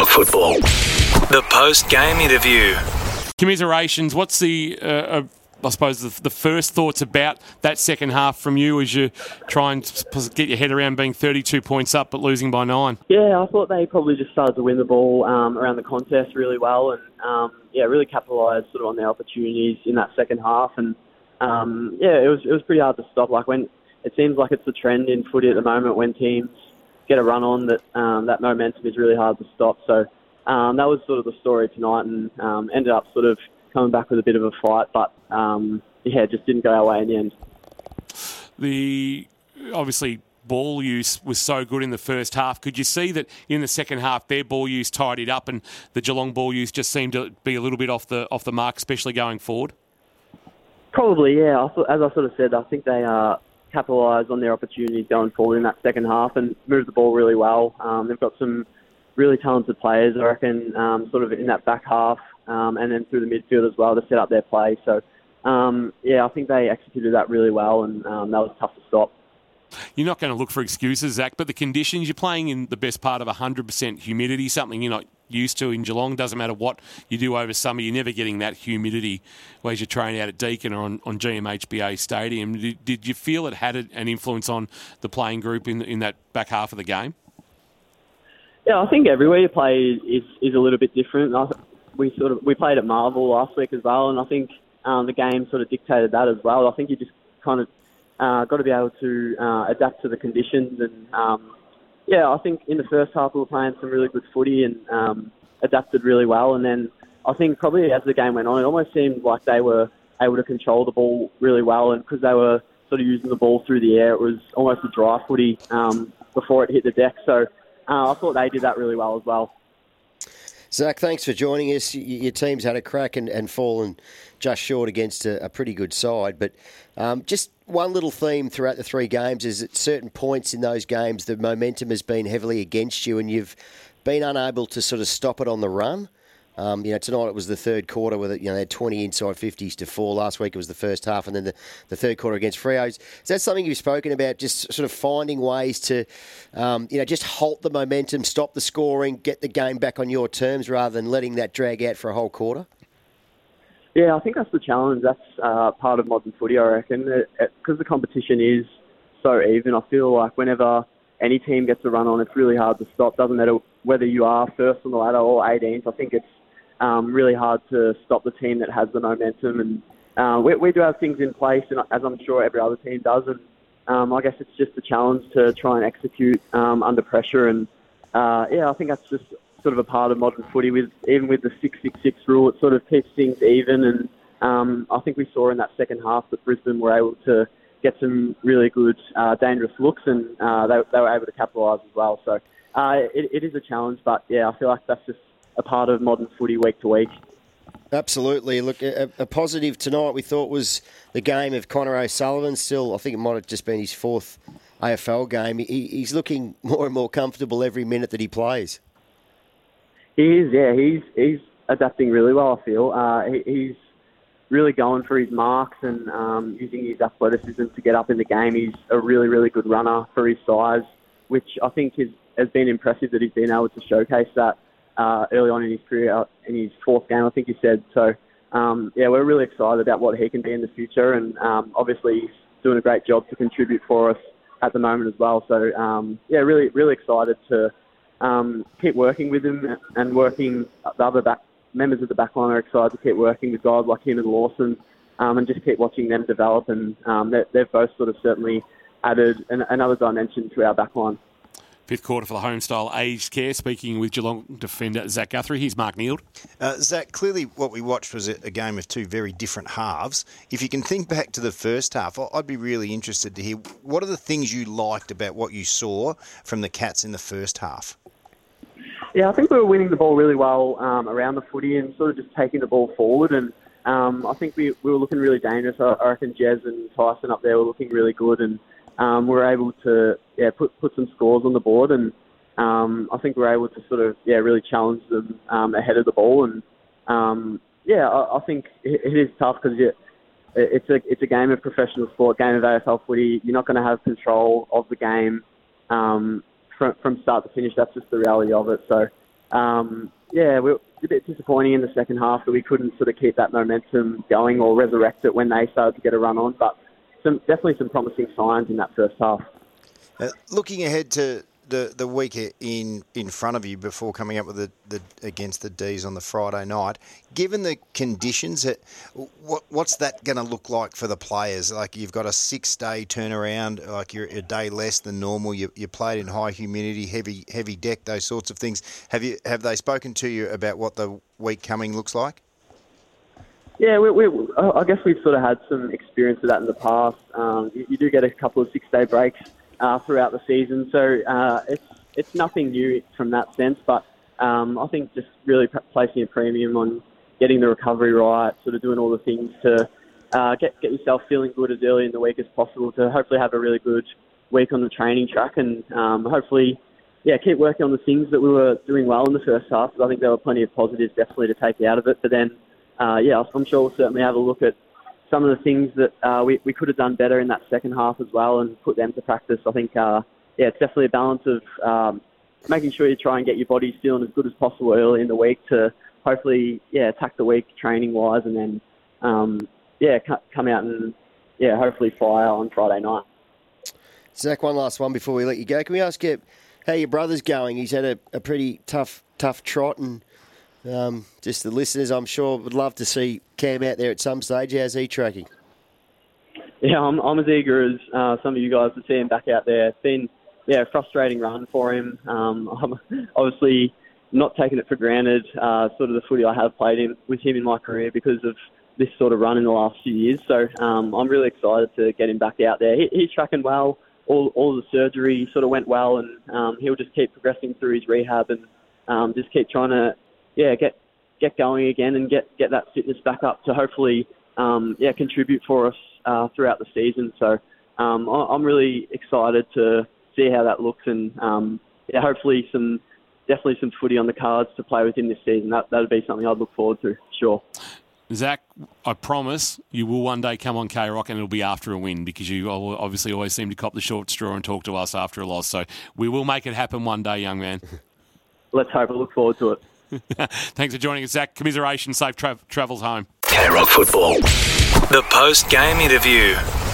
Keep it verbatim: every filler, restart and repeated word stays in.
football. The post-game interview. Commiserations. What's the, uh, uh, I suppose, the, the first thoughts about that second half from you as you try and get your head around being thirty-two points up but losing by nine? Yeah, I thought they probably just started to win the ball um, around the contest really well and, um, yeah, really capitalised sort of on their opportunities in that second half. And, um, yeah, it was it was pretty hard to stop. Like when it seems like it's the trend in footy at the moment when teams get a run on that um, that momentum is really hard to stop. So um, that was sort of the story tonight and um, ended up sort of coming back with a bit of a fight, but um, yeah, it just didn't go our way in the end. The obviously ball use was so good in the first half. Could you see that in the second half their ball use tidied up and the Geelong ball use just seemed to be a little bit off the off the mark, especially going forward? Probably, yeah. I thought, as I sort of said, I think they uh, capitalised on their opportunities going forward in that second half and moved the ball really well. Um, they've got some really talented players, I reckon, um, sort of in that back half. Um, and then through the midfield as well to set up their play. So, um, yeah, I think they executed that really well, and um, that was tough to stop. You're not going to look for excuses, Zach, but the conditions, you're playing in the best part of one hundred percent humidity, something you're not used to in Geelong. Doesn't matter what you do over summer, you're never getting that humidity whereas you train out at Deakin or on, on G M H B A Stadium. Did, did you feel it had an influence on the playing group in, in that back half of the game? Yeah, I think everywhere you play is, is a little bit different. I, We sort of we played at Marvel last week as well, and I think um, the game sort of dictated that as well. I think you just kind of uh, got to be able to uh, adapt to the conditions, and um, yeah, I think in the first half we were playing some really good footy and um, adapted really well. And then I think probably as the game went on, it almost seemed like they were able to control the ball really well, and because they were sort of using the ball through the air, it was almost a dry footy um, before it hit the deck. So uh, I thought they did that really well as well. Zach, thanks for joining us. Your team's had a crack and, and fallen just short against a, a pretty good side. But um, just one little theme throughout the three games is at certain points in those games, the momentum has been heavily against you and you've been unable to sort of stop it on the run. Um, you know, tonight it was the third quarter where you know, they had twenty inside fifties to four. Last week it was the first half and then the, the third quarter against Freo. Is that something you've spoken about, just sort of finding ways to, um, you know, just halt the momentum, stop the scoring, get the game back on your terms rather than letting that drag out for a whole quarter? Yeah, I think that's the challenge. That's uh, part of modern footy, I reckon. Because the competition is so even, I feel like whenever any team gets a run on, it's really hard to stop. Doesn't matter whether you are first on the ladder or eighteenth. I think it's Um, really hard to stop the team that has the momentum, and uh, we, we do have things in place, and as I'm sure every other team does. And um, I guess it's just a challenge to try and execute um, under pressure. And uh, yeah, I think that's just sort of a part of modern footy. With even with the six six six rule, it sort of keeps things even. And um, I think we saw in that second half that Brisbane were able to get some really good, uh, dangerous looks, and uh, they, they were able to capitalise as well. So uh, it, it is a challenge, but yeah, I feel like that's just a part of modern footy week to week. Absolutely. Look, a, a positive tonight we thought was the game of Connor O'Sullivan. Still, I think it might have just been his fourth A F L game. He, he's looking more and more comfortable every minute that he plays. He is, yeah. He's he's adapting really well, I feel. Uh, he, he's really going for his marks and um, using his athleticism to get up in the game. He's a really, really good runner for his size, which I think is, has been impressive that he's been able to showcase that Uh, early on in his career, in his fourth game, I think he said. So, um, yeah, we're really excited about what he can be in the future, and um, obviously he's doing a great job to contribute for us at the moment as well. So, um, yeah, really, really excited to um, keep working with him and working. The other back members of the backline are excited to keep working with guys like him and Lawson, um, and just keep watching them develop. And um, they've both sort of certainly added an, another dimension to our backline. Fifth quarter for the Homestyle Aged Care. Speaking with Geelong defender Zach Guthrie. Here's Mark Neild. Uh, Zach, clearly what we watched was a, a game of two very different halves. If you can think back to the first half, I'd be really interested to hear what are the things you liked about what you saw from the Cats in the first half? Yeah, I think we were winning the ball really well um, around the footy and sort of just taking the ball forward. And um, I think we, we were looking really dangerous. I, I reckon Jez and Tyson up there were looking really good, and Um, we were able to yeah put put some scores on the board, and um, I think we were able to sort of yeah really challenge them um, ahead of the ball, and um, yeah I, I think it, it is tough because it, it's a it's a game of professional sport, game of A F L footy. You're not going to have control of the game um, from from start to finish. That's just the reality of it. So um, yeah, we were a bit disappointing in the second half that we couldn't sort of keep that momentum going or resurrect it when they started to get a run on. But some definitely some promising signs in that first half. Uh, looking ahead to the the week in in front of you before coming up with the, the against the D's on the Friday night, given the conditions, that what what's that going to look like for the players? Like, you've got a six day turnaround, like you're a day less than normal. You you played in high humidity, heavy heavy deck, those sorts of things. Have you have they spoken to you about what the week coming looks like? Yeah, we, we, I guess we've sort of had some experience with that in the past. Um, you, you do get a couple of six-day breaks uh, throughout the season, so uh, it's it's nothing new from that sense. But um, I think just really placing a premium on getting the recovery right, sort of doing all the things to uh, get get yourself feeling good as early in the week as possible to hopefully have a really good week on the training track, and um, hopefully, yeah, keep working on the things that we were doing well in the first half. Because I think there were plenty of positives definitely to take out of it, but then. Uh, yeah, I'm sure we'll certainly have a look at some of the things that uh, we, we could have done better in that second half as well and put them to practice. I think, uh, yeah, it's definitely a balance of um, making sure you try and get your bodies feeling as good as possible early in the week to hopefully, yeah, attack the week training-wise and then, um, yeah, come out and, yeah, hopefully fire on Friday night. Zach, one last one before we let you go. Can we ask you how your brother's going? He's had a, a pretty tough, tough trot and... Um, just the listeners, I'm sure, would love to see Cam out there at some stage. How's he tracking? Yeah, I'm, I'm as eager as uh, some of you guys to see him back out there. It's been yeah, a frustrating run for him. Um, I'm obviously not taking it for granted, uh, sort of the footy I have played in, with him in my career because of this sort of run in the last few years. So um, I'm really excited to get him back out there. He, he's tracking well. All, all the surgery sort of went well, and um, he'll just keep progressing through his rehab and um, just keep trying to Yeah, get get going again and get, get that fitness back up to hopefully um, yeah contribute for us uh, throughout the season. So um, I'm really excited to see how that looks and um, yeah, hopefully some definitely some footy on the cards to play with him this season. That that'd be something I'd look forward to, sure. Zach, I promise you will one day come on K-Rock and it'll be after a win because you obviously always seem to cop the short straw and talk to us after a loss. So we will make it happen one day, young man. Let's hope. I look forward to it. Thanks for joining us, Zach. Commiseration, safe tra- travels home. K-Rock Football. The post-game interview.